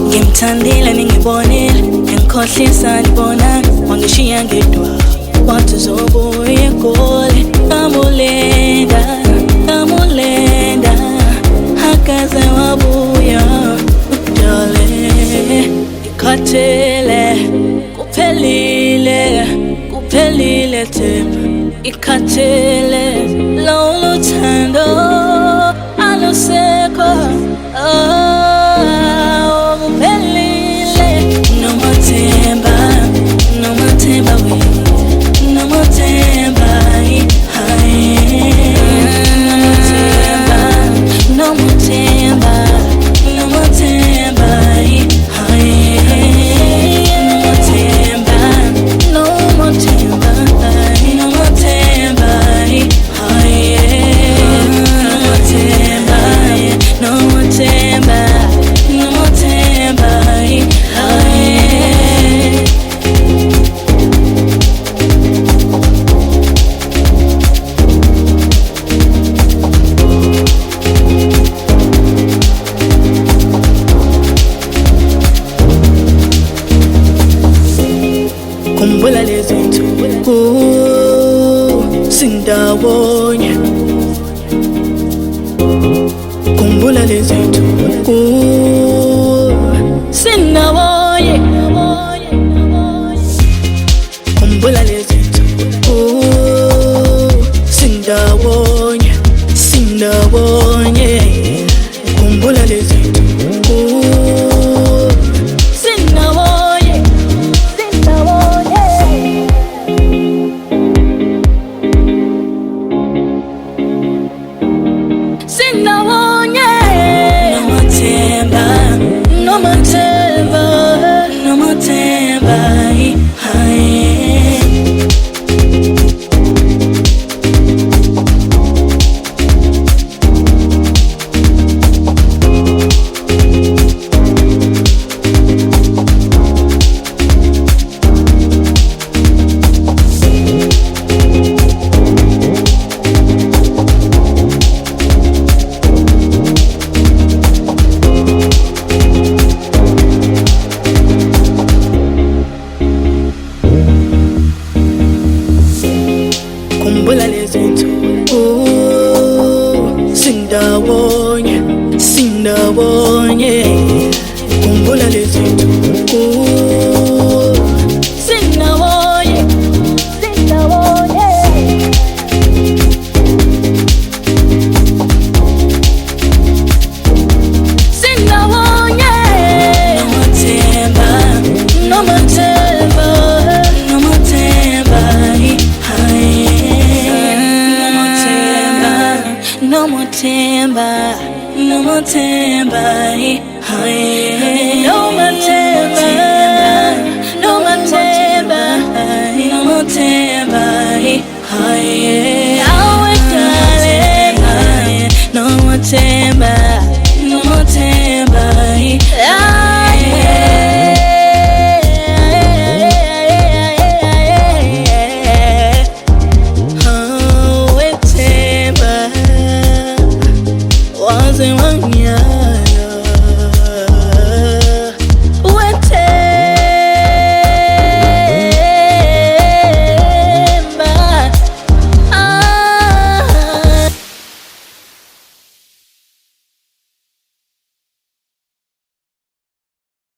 ngimthandile ningibonile ngikhohlisa ndibona wangishiya ngedwa wathi uzobuya eGoli kamulenda akaze wabuya udale ikhathele kuphelile Themba ikhathele lolu thando alusekho kuphelile nomathemba we nomathemba nomathemba Kumbula lezinto sindawonye kumbula lezinto sindawonye kumbula lezinto sindawonye kumbula lezinto kumbula lezinto sindawonye kumbula lezinto sindawonye Nomathemba awe darling, nomathemba